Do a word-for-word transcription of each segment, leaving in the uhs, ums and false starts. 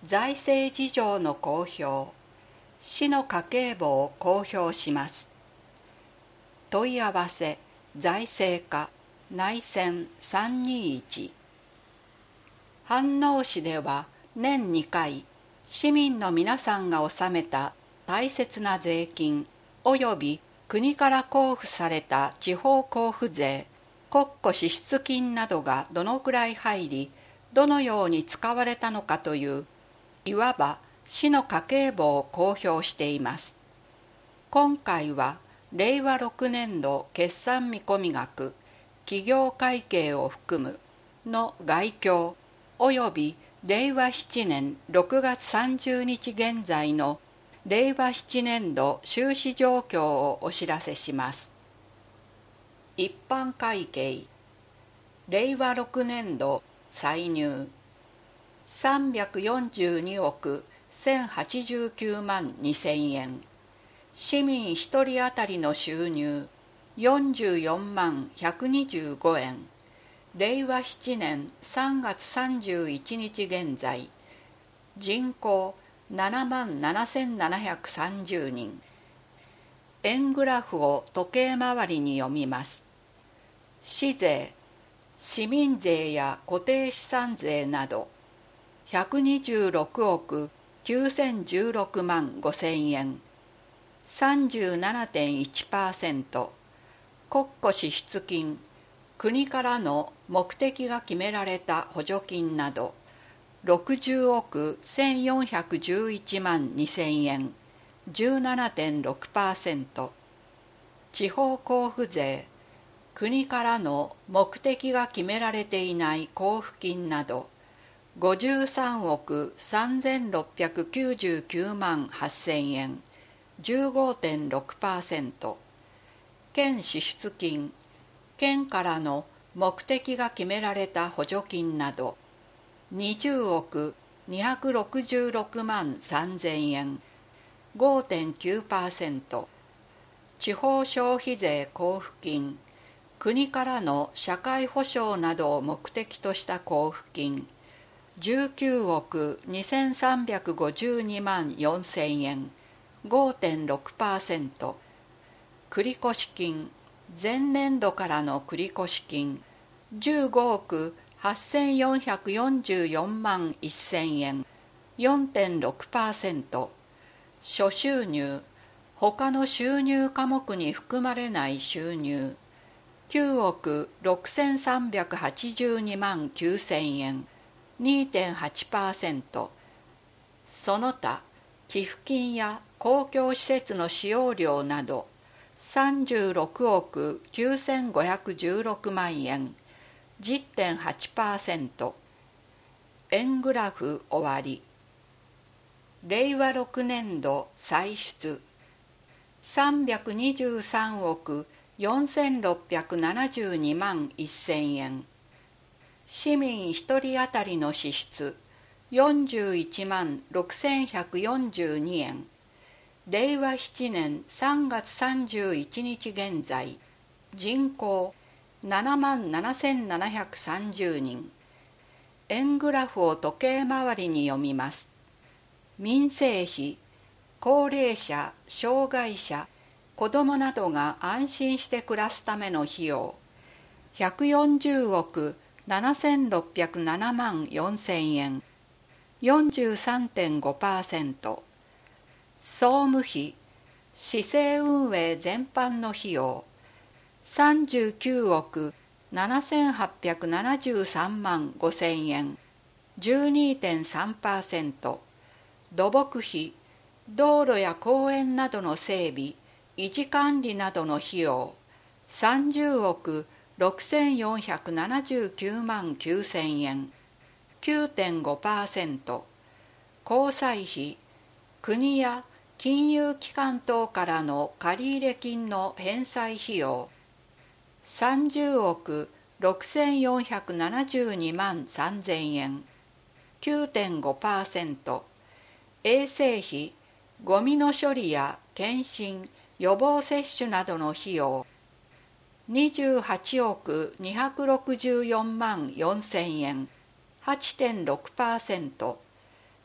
財政事情の公表、市の家計簿を公表します。問い合わせ、財政課、内線さんにいち。飯能市では年にかい、市民の皆さんが納めた大切な税金及び国から交付された地方交付税、国庫支出金などがどのくらい入り、どのように使われたのかという、いわば市の家計簿を公表しています。今回はれいわろくねんど決算見込額、企業会計を含むの概況及びれいわななねんろくがつさんじゅうにち現在のれいわななねんど収支状況をお知らせします。一般会計、れいわろくねんど歳入さんびゃくよんじゅうにおくせんはちじゅうきゅうまんにせんえん、市民ひとり当たりの収入よんじゅうよんまんひゃくにじゅうごえん、れいわななねんさんがつさんじゅういちにち現在、人口ななまんななせんななひゃくさんじゅうにん。円グラフを時計回りに読みます。市税、市民税や固定資産税などひゃくにじゅうろくおくきゅうせんじゅうろくまんごせんえん、さんじゅうななてんいちパーセント。国庫支出金、国からの目的が決められた補助金などろくじゅうおくせんよんひゃくじゅういちまんにせんえん、じゅうななてんろくパーセント。地方交付税、国からの目的が決められていない交付金などごじゅうさんおくさんぜんろっぴゃくきゅうじゅうきゅうまんはっせんえん、じゅうごてんろくパーセント。県支出金、県からの目的が決められた補助金などにじゅうおくにひゃくろくじゅうろくまんさんぜんえん、ごてんきゅうパーセント。地方消費税交付金、国からの社会保障などを目的とした交付金じゅうきゅうおくにせんさんびゃくごじゅうにまんよんせんえん、ごてんろくパーセント。繰越金、前年度からの繰越金じゅうごおくはっせんよんひゃくよんじゅうよんまんせんえん、よんてんろくパーセント。諸収入、他の収入科目に含まれない収入きゅうおくろくせんさんびゃくはちじゅうにまんきゅうせんえん、にてんはちパーセント。その他寄付金や公共施設の使用料などさんじゅうろくおくきゅうせんごひゃくじゅうろくまんえん、じゅってんはちパーセント。円グラフ終わり。れいわろくねんど歳出さんびゃくにじゅうさんおくよんせんろっぴゃくななじゅうにまんせんえん、市民ひとり当たりの支出よんじゅういちまんろくせんひゃくよんじゅうにえん、れいわななねんさんがつさんじゅういちにち現在、人口ななまんななせんななひゃくさんじゅうにん。円グラフを時計回りに読みます。民生費、高齢者、障害者、子どもなどが安心して暮らすための費用ひゃくよんじゅうおくななせんろっぴゃくななまんよんせんえん、よんじゅうさんてんごパーセント。総務費、市政運営全般の費用さんじゅうきゅうおくななせんはっぴゃくななじゅうさんまんごせんえん、じゅうにてんさんパーセント。土木費、道路や公園などの整備、維持管理などの費用さんじゅうおくろくせんよんひゃくななじゅうきゅうまんきゅうせんえん、きゅうてんごパーセント。公債費、国や金融機関等からの借入金の返済費用さんじゅうおくろくせんよんひゃくななじゅうにまんさんぜんえん、きゅうてんごパーセント。衛生費、ゴミの処理や検診、予防接種などの費用にじゅうはちおくにひゃくろくじゅうよんまんよんせんえん、はちてんろくパーセント。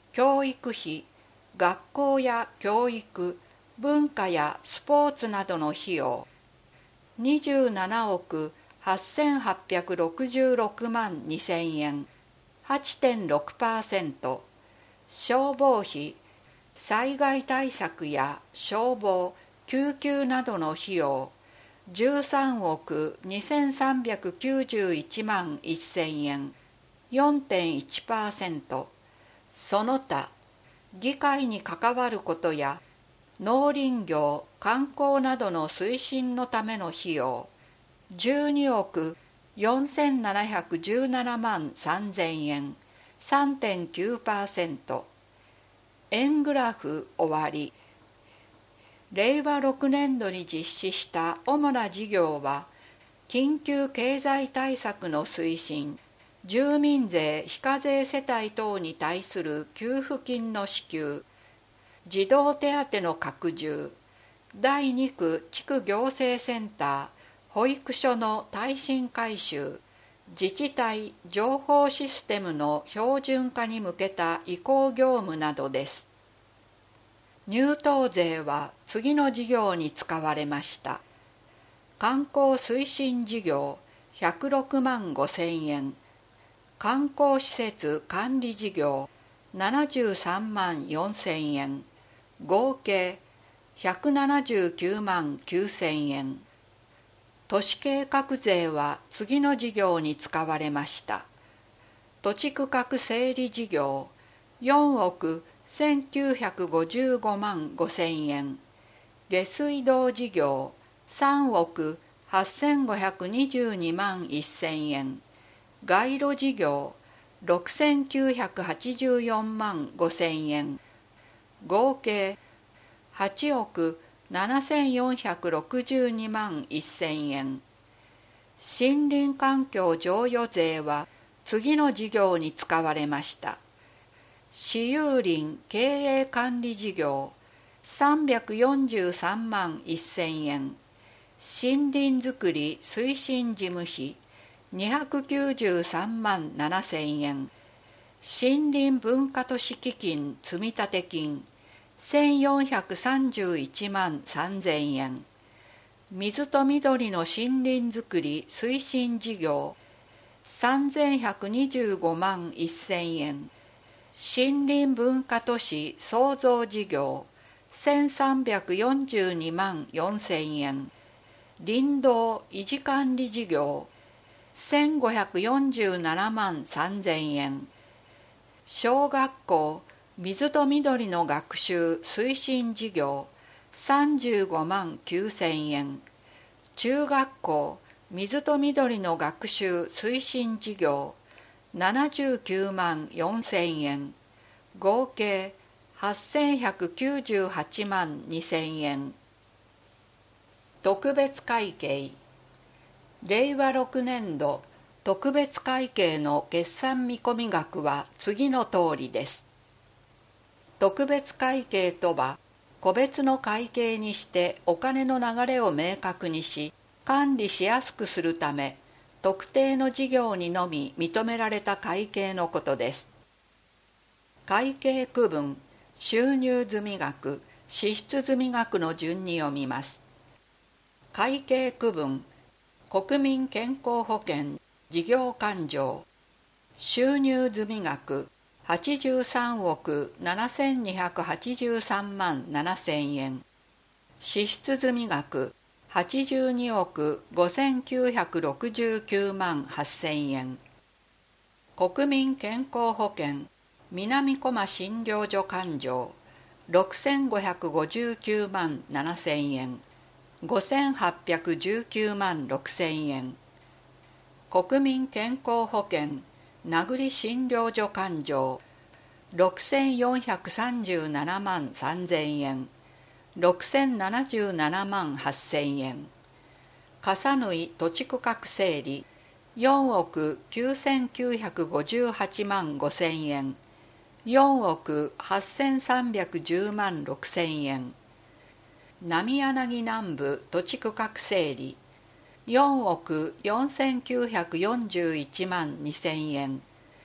教育費、学校や教育、文化やスポーツなどの費用にじゅうななおくはっせんはっぴゃくろくじゅうろくまんにせんえん はちてんろくパーセント。 消防費、災害対策や消防、救急などの費用じゅうさんおくにせんさんびゃくきゅうじゅういちまんせんえん よんてんいちパーセント。 その他議会に関わることや農林業、観光などの推進のための費用じゅうにおくよんせんななひゃくじゅうななまんさんぜんえん さんてんきゅうパーセント。 円グラフ終わり。れいわろくねんどに実施した主な事業は緊急経済対策の推進、住民税非課税世帯等に対する給付金の支給、児童手当の拡充、だいにく地区行政センター、保育所の耐震改修、自治体情報システムの標準化に向けた移行業務などです。入島税は次の事業に使われました。観光推進事業ひゃくろくまんごせんえん、観光施設管理事業ななじゅうさんまんよんせんえん、合計ひゃくななじゅうきゅうまんきゅうせんえん。都市計画税は次の事業に使われました。土地区画整理事業よんおくせんきゅうひゃくごじゅうごまんごせんえん、下水道事業さんおくはっせんごひゃくにじゅうにまんせんえん、街路事業ろくせんきゅうひゃくはちじゅうよんまんごせんえん、合計はちおくななせんよんひゃくろくじゅうにまんせんえん。森林環境譲与税は次の事業に使われました。私有林経営管理事業さんびゃくよんじゅうさんまんせんえん、森林づくり推進事務費にひゃくきゅうじゅうさんまんななせんえん、森林文化都市基金積立金せんよんひゃくさんじゅういちまんさんぜんえん、水と緑の森林づくり推進事業さんぜんひゃくにじゅうごまんせんえん、森林文化都市創造事業せんさんびゃくよんじゅうにまんよんせんえん、林道維持管理事業せんごひゃくよんじゅうななまんさんぜんえん、小学校水と緑の学習推進事業さんじゅうごまんきゅうせんえん、中学校水と緑の学習推進事業ななじゅうきゅうまんよんせんえん、合計はっせんひゃくきゅうじゅうはちまんにせんえん。特別会計れいわろくねんど特別会計の決算見込み額は次の通りです。特別会計とは、個別の会計にしてお金の流れを明確にし、管理しやすくするため、特定の事業にのみ認められた会計のことです。会計区分、収入済額、支出済額の順に読みます。会計区分、国民健康保険事業勘定、収入済額はちじゅうさんおくななせんにひゃくはちじゅうさんまんななせんえん、支出済額はちじゅうにおくごせんきゅうひゃくろくじゅうきゅうまんはっせんえん、国民健康保険南小間診療所勘定ろくせんごひゃくごじゅうきゅうまんななせんえん、ごせんはっぴゃくじゅうきゅうまんろくせんえん、国民健康保険名栗診療所勘定ろくせんよんひゃくさんじゅうななまんさんぜんえん、ろくせんななじゅうななまんはっせんえん、笠縫土地区画整理よんおくきゅうせんきゅうひゃくごじゅうはちまんごせんえん、よんおくはっせんさんびゃくじゅうまんろくせんえん、浪柳南部土地区画整理よんおくよんせんきゅうひゃくよんじゅういちまんにせんえん、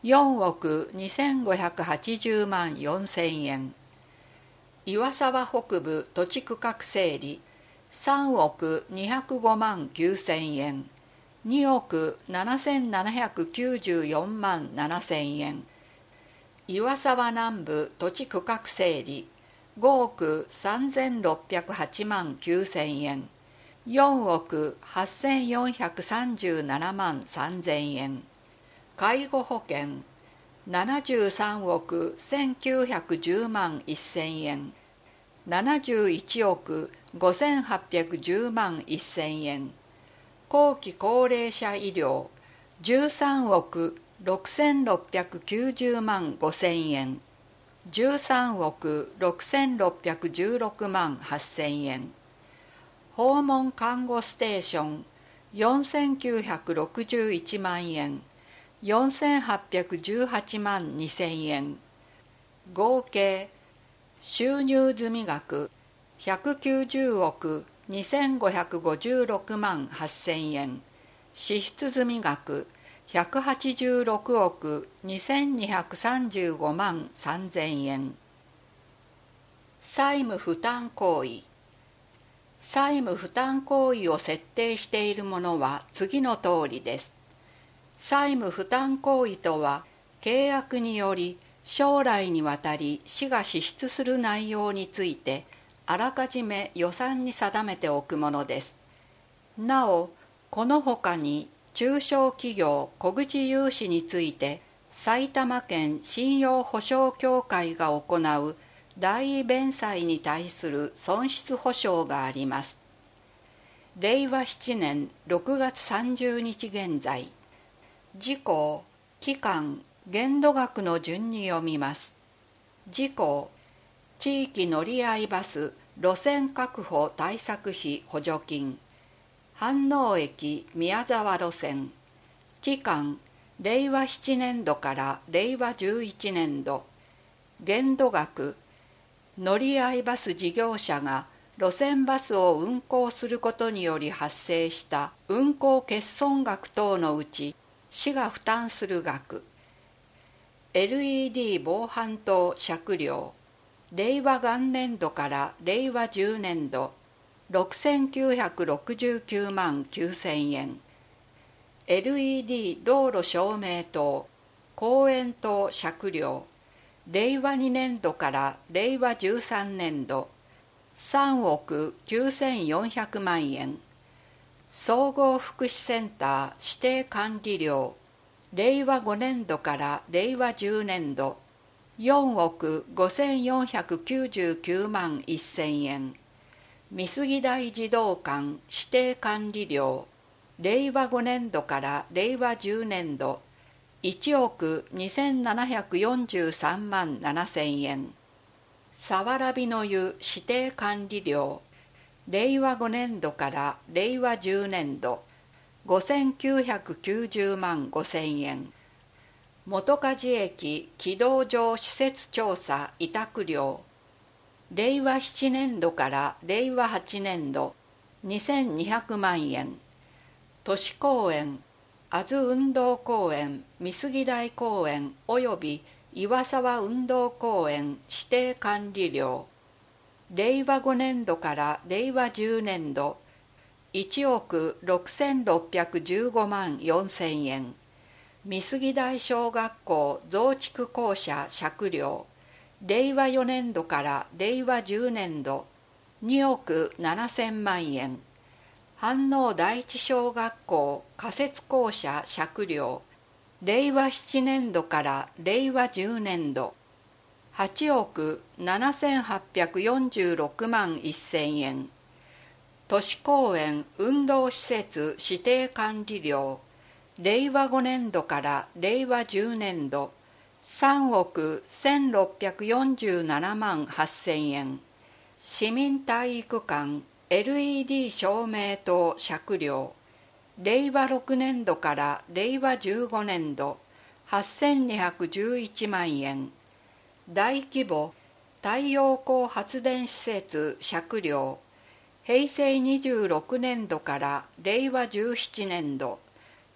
よんおくにせんごひゃくはちじゅうまんよんせんえん。岩沢北部土地区画整理さんおくにひゃくごまんきゅうせんえん。におくななせんななひゃくきゅうじゅうよんまんななせんえん。岩沢南部土地区画整理ごおくさんぜんろっぴゃくはちまんきゅうせんえん。よんおくはっせんよんひゃくさんじゅうななまんさんぜんえん。介護保険ななじゅうさんおくせんきゅうひゃくじゅうまんせんえん。ななじゅういちおくごせんはっぴゃくじゅうまんせんえん。後期高齢者医療じゅうさんおくろくせんろっぴゃくきゅうじゅうまんごせんえん。じゅうさんおくろくせんろっぴゃくじゅうろくまんはっせんえん。訪問看護ステーションよんせんきゅうひゃくろくじゅういちまんえん。よんせんはっぴゃくじゅうはちまんにせんえん。合計収入済額ひゃくきゅうじゅうおくにせんごひゃくごじゅうろくまんはっせんえん。支出済額ひゃくはちじゅうろくおくにせんにひゃくさんじゅうごまんさんぜんえん。債務負担行為債務負担行為を設定しているものは次の通りです。債務負担行為とは、契約により将来にわたり市が支出する内容について、あらかじめ予算に定めておくものです。なお、このほかに中小企業小口融資について、埼玉県信用保証協会が行う代位弁済に対する損失保証があります。れいわななねんろくがつさんじゅうにち現在、事項、期間、限度額の順に読みます。事項、地域乗り合いバス路線確保対策費補助金、飯能駅宮沢路線、期間、れいわななねんどかられいわじゅういちねんど、限度額、乗り合いバス事業者が路線バスを運行することにより発生した運行欠損額等のうち、市が負担する額。エルイーディー 防犯灯借料れいわ元年度かられいわじゅうねんどろくせんきゅうひゃくろくじゅうきゅうまんきゅうせんえん。 エルイーディー 道路照明灯公園灯借料れいわにねんどかられいわじゅうさんねんどさんおくきゅうせんよんひゃくまんえん。総合福祉センター指定管理料れいわごねんどかられいわじゅうねんどよんおくごせんよんひゃくきゅうじゅうきゅうまんせんえん。美杉台児童館指定管理料れいわごねんどかられいわじゅうねんどいちおくにせんななひゃくよんじゅうさんまんななせんえん。さわらびの湯指定管理料れいわごねんどかられいわじゅうねんどごせんきゅうひゃくきゅうじゅうまんごせんえん。本梶駅軌道上施設調査委託料れいわななねんどかられいわはちねんどにせんにひゃくまんえん。都市公園阿津運動公園美杉台公園および岩沢運動公園指定管理料れいわごねんどかられいわじゅうねんどいちおくろくせんろっぴゃくじゅうごまんよんせんえん。美杉台小学校増築校舎借料れいわよねんどかられいわじゅうねんどにおくななせんまんえん。飯能第一小学校仮設校舎借料れいわななねんどかられいわじゅうねんどはちおくななせんはっぴゃくよんじゅうろくまんせんえん。都市公園運動施設指定管理料れいわごねんどかられいわじゅうねんどさんおくせんろっぴゃくよんじゅうななまんはっせんえん。市民体育館エルイーディー 照明灯借料れいわろくねんどかられいわじゅうごねんどはっせんにひゃくじゅういちまんえん。大規模太陽光発電施設借料へいせいにじゅうろくねんどかられいわじゅうななねんど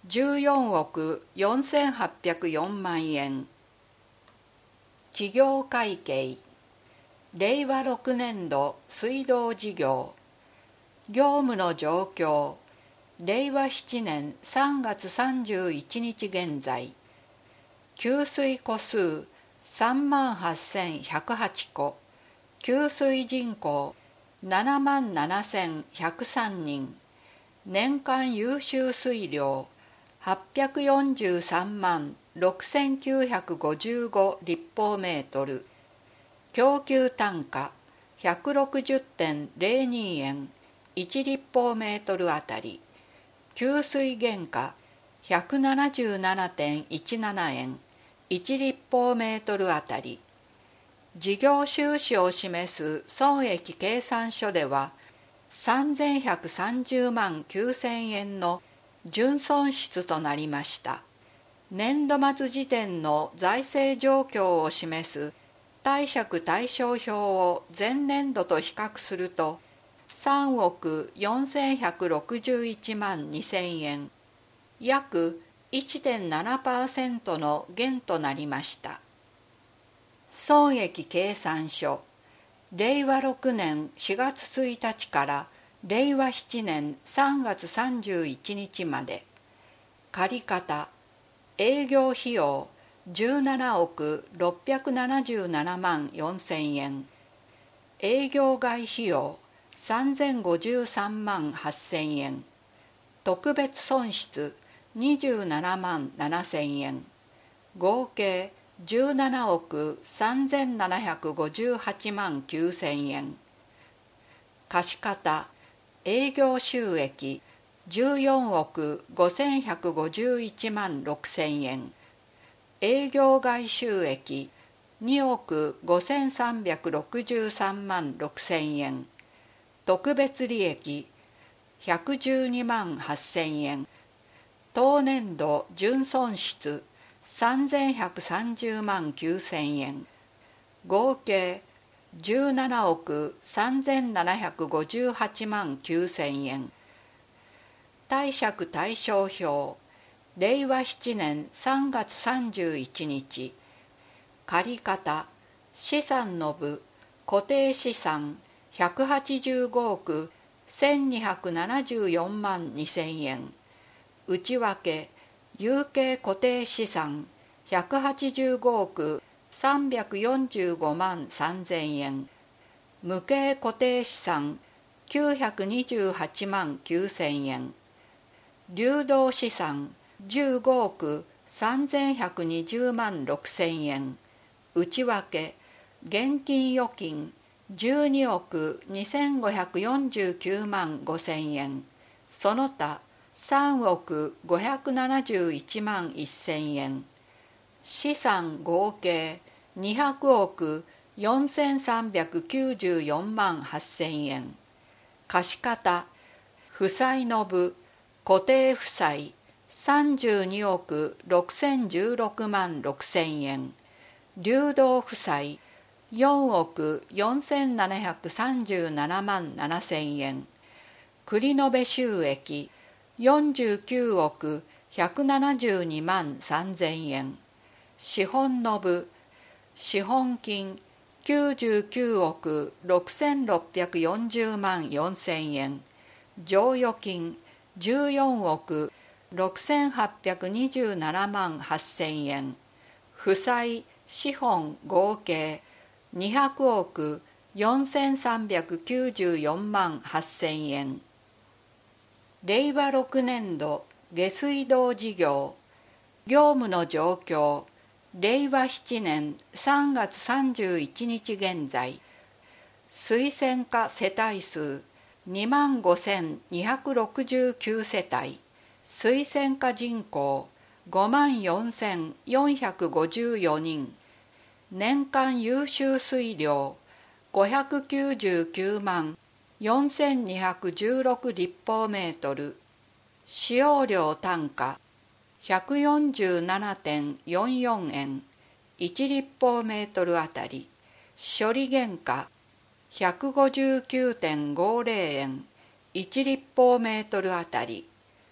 じゅうよんおくよんせんはっぴゃくよんまんえん。企業会計れいわろくねんど水道事業業務の状況れいわななねんさんがつさんじゅういちにち現在給水戸数さんまんはっせんひゃくはちこ給水人口ななまんななせんひゃくさんにん年間優秀水量はっぴゃくよんじゅうさんまんろくせんきゅうひゃくごじゅうご立方メートル供給単価 ひゃくろくじゅってんぜろにえんいち立方メートルあたり給水原価 ひゃくななじゅうななてんいちななえんいち立方メートルあたり事業収支を示す損益計算書ではさんぜんひゃくさんじゅうまんきゅうせんえんの純損失となりました。年度末時点の財政状況を示す貸借対照表を前年度と比較するとさんおくよんせんひゃくろくじゅういちまんにせんえん、約 いってんななパーセント の減となりました。損益計算書れいわろくねんしがつついたちかられいわななねんさんがつさんじゅういちにちまで借方営業費用じゅうななおくろっぴゃくななじゅうななまんよんせんえん営業外費用さんぜんごじゅうさんまんはっせんえん特別損失にじゅうななまんななせんえん合計じゅうななおくさんぜんななひゃくごじゅうはちまんきゅうせんえん貸方営業収益じゅうよんおくごせんひゃくごじゅういちまんろくせんえん営業外収益におくごせんさんびゃくろくじゅうさんまんろくせんえん特別利益ひゃくじゅうにまんはっせんえん当年度純損失さんぜんひゃくさんじゅうまんきゅうせんえん合計じゅうななおくさんぜんななひゃくごじゅうはちまんきゅうせんえん貸借対照表れいわななねんさんがつさんじゅういちにち借方資産の部固定資産ひゃくはちじゅうごおくせんにひゃくななじゅうよんまんにせんえん内訳有形固定資産ひゃくはちじゅうごおくさんびゃくよんじゅうごまんさんぜんえん無形固定資産きゅうひゃくにじゅうはちまんきゅうせんえん流動資産じゅうごおくさんぜんひゃくにじゅうまんろくせんえん内訳現金預金じゅうにおくにせんごひゃくよんじゅうきゅうまんごせんえんその他さんおくごひゃくななじゅういちまんせんえん資産合計にひゃくおくよんせんさんびゃくきゅうじゅうよんまんはっせんえん貸方負債の部固定負債さんじゅうにおくろくせんじゅうろくまんろくせんえん流動負債よんおくよんせんななひゃくさんじゅうななまんななせんえん繰延収益よんじゅうきゅうおくひゃくななじゅうにまんさんぜんえん資本の部資本金きゅうじゅうきゅうおくろくせんろっぴゃくよんじゅうまんよんせんえん剰余金じゅうよんおくろくせんはっぴゃくにじゅうななまんはっせんえん負債資本合計にひゃくおくよんせんさんびゃくきゅうじゅうよんまんはっせんえんれいわろくねんど下水道事業業務の状況れいわななねんさんがつさんじゅういちにち現在水洗化世帯数にまんごせんにひゃくろくじゅうきゅうせたい水洗化人口ごまんよんせんよんひゃくごじゅうよにん年間優秀水量ごひゃくきゅうじゅうきゅうまんよんせんにひゃくじゅうろく立方メートル使用量単価 ひゃくよんじゅうななてんよんよんえんいち立方メートルあたり処理原価 ひゃくごじゅうきゅうてんごぜろえんいち立方メートルあたり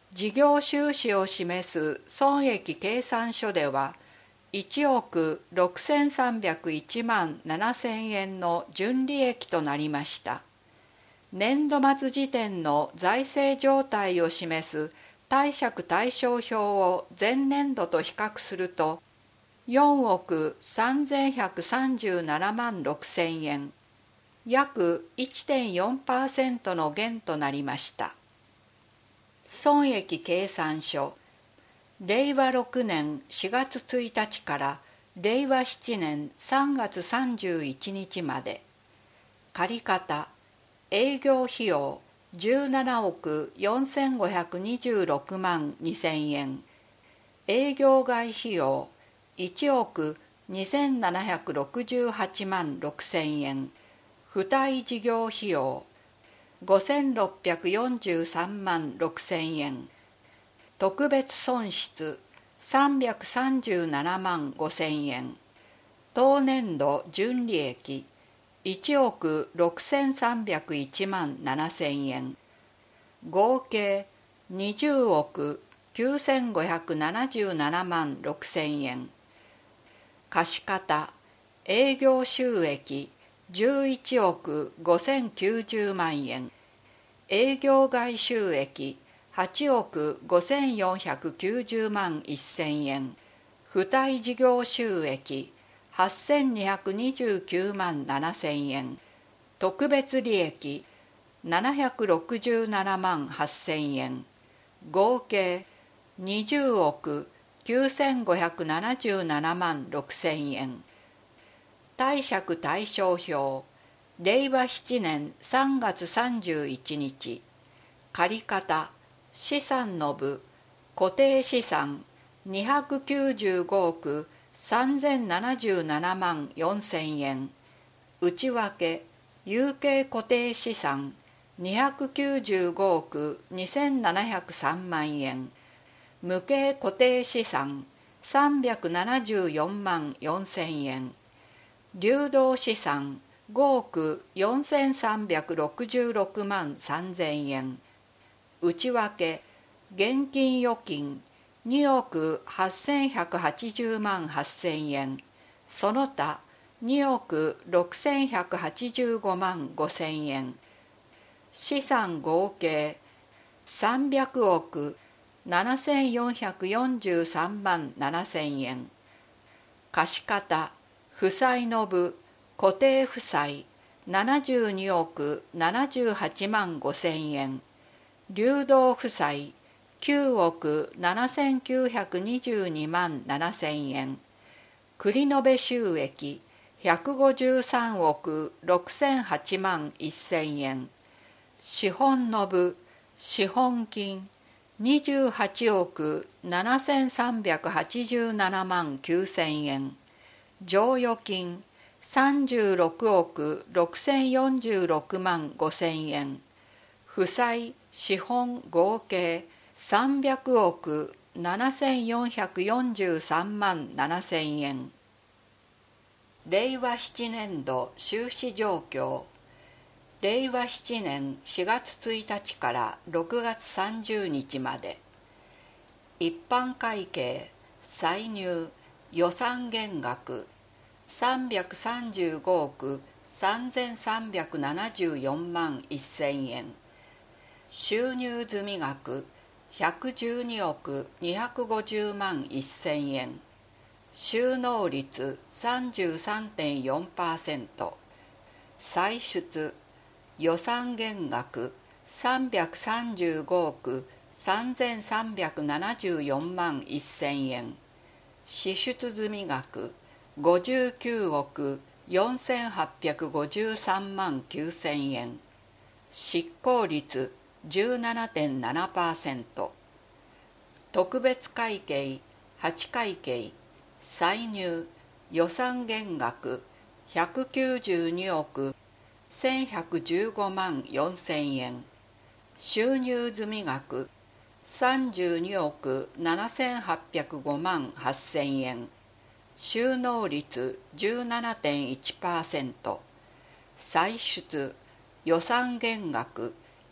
事業収支を示す損益計算書ではいちおくろくせんさんびゃくいちまんななせんえんの純利益となりました。年度末時点の財政状態を示す貸借対照表を前年度と比較するとよんおくさんぜんひゃくさんじゅうななまんろくせんえん、約 いってんよんパーセント の減となりました。損益計算書、れいわろくねんしがつついたちかられいわななねんさんがつさんじゅういちにちまで、借方、営業費用じゅうななおくよんせんごひゃくにじゅうろくまんにせんえん、営業外費用いちおくにせんななひゃくろくじゅうはちまんろくせんえん、付帯事業費用ごせんろっぴゃくよんじゅうさんまんろくせんえん、特別損失さんびゃくさんじゅうななまんごせんえん、当年度純利益いちおくろくせんさんびゃくいちまんななせんえん、合計にじゅうおくきゅうせんごひゃくななじゅうななまんろくせんえん、貸方、営業収益じゅういちおくごせんきゅうじゅうまんえん、営業外収益はちおくごせんよんひゃくきゅうじゅうまんせんえん、付帯事業収益はっせんにひゃくにじゅうきゅうまんななせんえん、特別利益ななひゃくろくじゅうななまんはっせんえん、合計にじゅうおくきゅうせんごひゃくななじゅうななまんろくせんえん。貸借対照表、れいわななねんさんがつさんじゅういちにち、借方、資産の部、固定資産にひゃくきゅうじゅうごおくさんぜんななじゅうななまんよんせんえん、内訳、有形固定資産にひゃくきゅうじゅうごおくにせんななひゃくさんまんえん、無形固定資産さんびゃくななじゅうよんまんよんせんえん、流動資産ごおくよんせんさんびゃくろくじゅうろくまんさんぜんえん、内訳、現金預金におくはっせんひゃくはちじゅうまんはっせんえん、その他におくろくせんひゃくはちじゅうごまんごせんえん、資産合計さんびゃくおくななせんよんひゃくよんじゅうさんまんななせんえん、貸方、負債の部、固定負債ななじゅうにおくななじゅうはちまんごせんえん、流動負債きゅうおくななせんきゅうひゃくにじゅうにまんななせんえん、繰延収益ひゃくごじゅうさんおくろくせんはちまんせんえん、資本の部、資本金にじゅうはちおくななせんさんびゃくはちじゅうななまんきゅうせんえん、剰余金さんじゅうろくおくろくせんよんじゅうろくまんごせんえん、負債、資本合計さんびゃくおくななせんよんひゃくよんじゅうさんまんななせんえん。れいわななねんど収支状況、れいわななねんしがつついたちからろくがつさんじゅうにちまで、一般会計、歳入、予算減額さんびゃくさんじゅうごおくさんぜんさんびゃくななじゅうよんまんせんえん、収入済額ひゃくじゅうにおくにひゃくごじゅうまんせんえん、収納率 さんじゅうさんてんよんパーセント、歳出、予算減額さんびゃくさんじゅうごおくさんぜんさんびゃくななじゅうよんまんせんえん、支出済額ごじゅうきゅうおくよんせんはっぴゃくごじゅうさんまんきゅうせんえん、執行率 じゅうななてんななパーセント、特別会計はち会計、歳入、予算減額ひゃくきゅうじゅうにおくせんひゃくじゅうごまんよんせんえん、収入済額さんじゅうにおくななせんはっぴゃくごまんはっせんえん、収納率 じゅうななてんいちパーセント、歳出、予算減額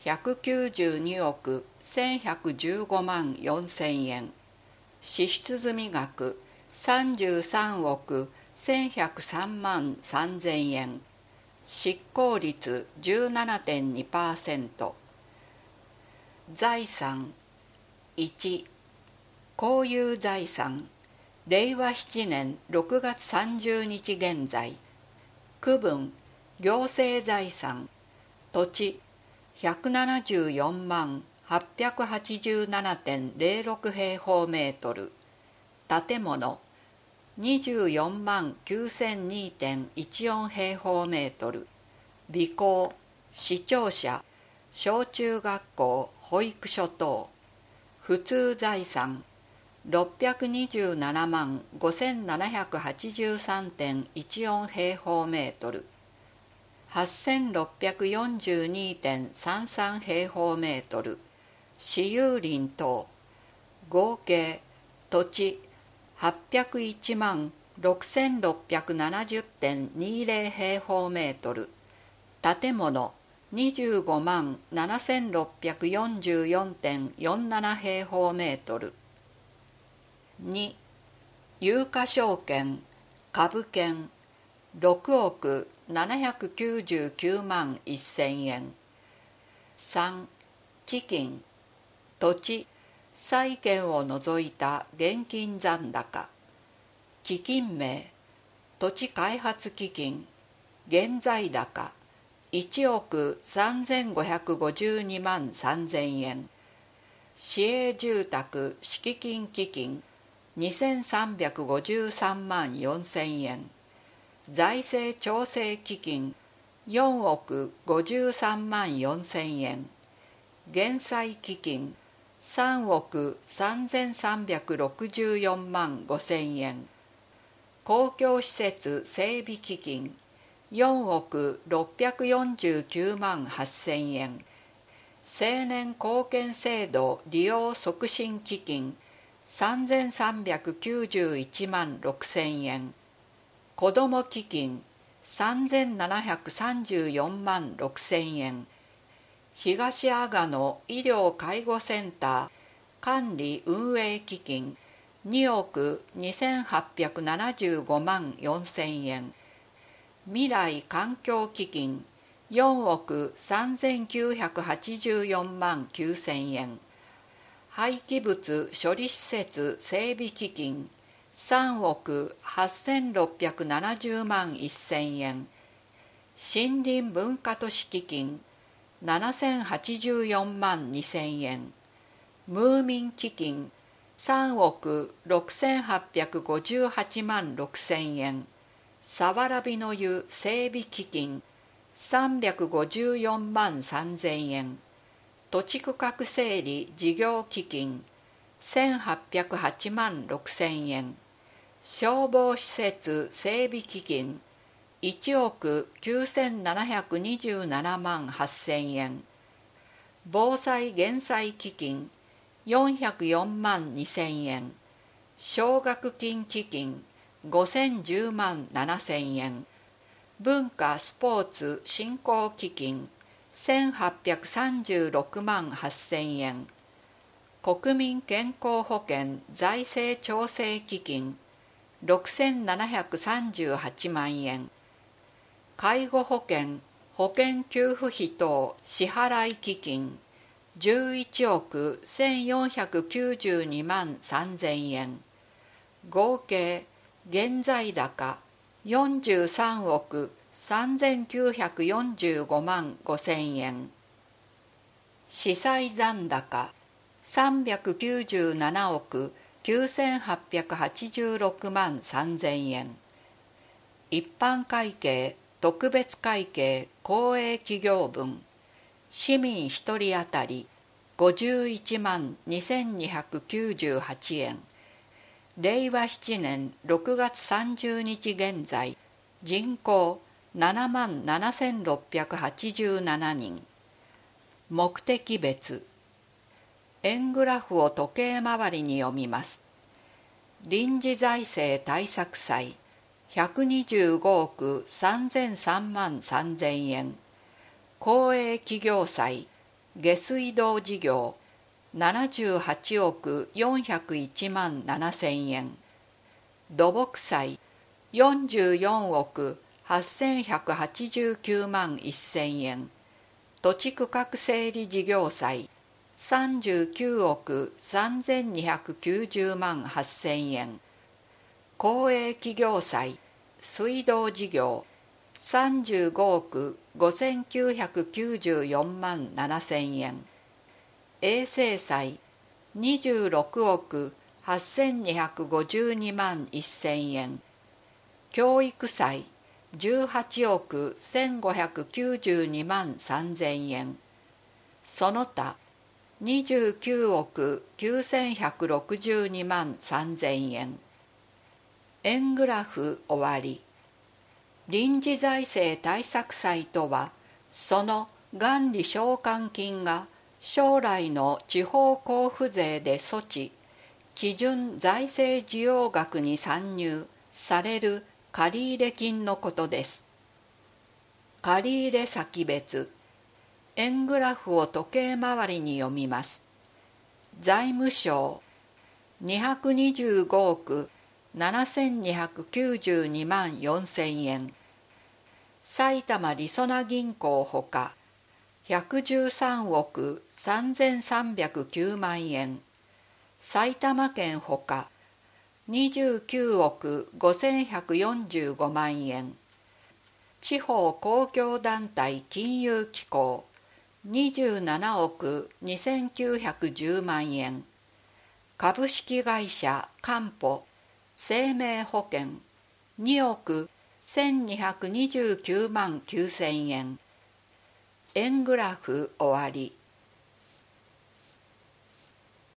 ひゃくきゅうじゅうにおくせんひゃくじゅうごまんよんせんえん、支出済額さんじゅうさんおくせんひゃくさんまんさんぜんえん、執行率 じゅうななてんにパーセント。 財産いち、公有財産、れいわななねんろくがつさんじゅうにち現在。区分、行政財産、土地ひゃくななじゅうよんまんはっぴゃくはちじゅうななてんぜろろく平方メートル、建物にじゅうよんまんきゅうせんにてんいちよん平方メートル、備考、市庁舎、小中学校、保育所等。普通財産ろっぴゃくにじゅうななまんごせんななひゃくはちじゅうさんてんいちよん平方メートル、はっせんろっぴゃくよんじゅうにてんさんさん平方メートル、私有林等。合計土地はっぴゃくいちまんろくせんろっぴゃくななじゅうてんにじゅう平方メートル、建物にじゅうごまんななせんろっぴゃくよんじゅうよんてんよんじゅうなな平方メートル。に、有価証券、株券ろくおくななひゃくきゅうじゅうきゅうまんせんえん。さん、基金、土地、債券を除いた現金残高。基金名、土地開発基金、現在高いちおくさんぜんごひゃくごじゅうにまんさんぜんえん。市営住宅敷金基金にせんさんびゃくごじゅうさんまんよんせんえん。財政調整基金よんおくごじゅうさんまんよんせんえん。減債基金さんおくさんぜんさんびゃくろくじゅうよんまんごせんえん。公共施設整備基金よんおくろっぴゃくよんじゅうきゅうまんはっせんえん。青年貢献制度利用促進基金さんぜんさんびゃくきゅうじゅういちまんろくせんえん。子ども基金さんぜんななひゃくさんじゅうよんまんろくせんえん。東阿賀野医療介護センター管理運営基金におくにせんはっぴゃくななじゅうごまんよんせんえん。未来環境基金よんおくさんぜんきゅうひゃくはちじゅうよんまんきゅうせんえん。廃棄物処理施設整備基金さんおくはっせんろっぴゃくななじゅうまんせんえん。森林文化都市基金ななせんはちじゅうよんまんにせんえん。ムーミン基金さんおくろくせんはっぴゃくごじゅうはちまんろくせんえん。さわらびの湯整備基金さんびゃくごじゅうよんまんさんぜんえん。土地区画整理事業基金せんはっぴゃくはちまんろくせんえん。消防施設整備基金いちおくきゅうせんななひゃくにじゅうななまんはっせんえん。防災減災基金よんひゃくよんまんにせんえん。奨学金基金ごせんじゅうまんななせんえん。文化スポーツ振興基金せんはっぴゃくさんじゅうろくまんはっせんえん。国民健康保険財政調整基金ろくせんななひゃくさんじゅうはちまんえん。介護保険保険給付費等支払い基金じゅういちおくせんよんひゃくきゅうじゅうにまんさんぜんえん。合計現在高よんじゅうさんおくさんぜんきゅうひゃくよんじゅうごまんごせんえん。資産残高さんびゃくきゅうじゅうななおくきゅうせんはっぴゃくはちじゅうろくまんさんぜんえん。一般会計特別会計公営企業分市民ひとり当たりごじゅういちまんにせんにひゃくきゅうじゅうはちえん。れいわななねんろくがつさんじゅうにち現在人口ななまんななせんろっぴゃくはちじゅうななにん。目的別円グラフを時計回りに読みます。臨時財政対策債ひゃくにじゅうごおくさんぜんさんまんさんぜんえん。公営企業債下水道事業ななじゅうはちおくよんひゃくいちまんななせんえん、土木債よんじゅうよんおくはっせんひゃくはちじゅうきゅうまんせんえん、土地区画整理事業債さんじゅうきゅうおくさんぜんにひゃくきゅうじゅうまんはっせんえん、公営企業債水道事業さんじゅうごおくごせんきゅうひゃくきゅうじゅうよんまんななせんえん、衛生債にじゅうろくおくはっせんにひゃくごじゅうにまんせんえん、教育債じゅうはちおくせんごひゃくきゅうじゅうにまんさんぜんえん、その他にじゅうきゅうおくきゅうせんひゃくろくじゅうにまんさんぜんえん。円グラフ終わり。臨時財政対策債とは、その元利償還金が将来の地方交付税で措置、基準財政需要額に算入される借入金のことです。借入先別。円グラフを時計回りに読みます。財務省にひゃくにじゅうごおくななせんにひゃくきゅうじゅうにまんよんせんえん、埼玉りそな銀行ほかひゃくじゅうさんおくさんぜんさんびゃくきゅうまんえん、埼玉県ほかにじゅうきゅうおくごせんひゃくよんじゅうごまんえん、地方公共団体金融機構にじゅうななおくにせんきゅうひゃくじゅうまんえん、株式会社かんぽ生命保険におくせんにひゃくにじゅうきゅうまんきゅうせんえん。円グラフ終わり。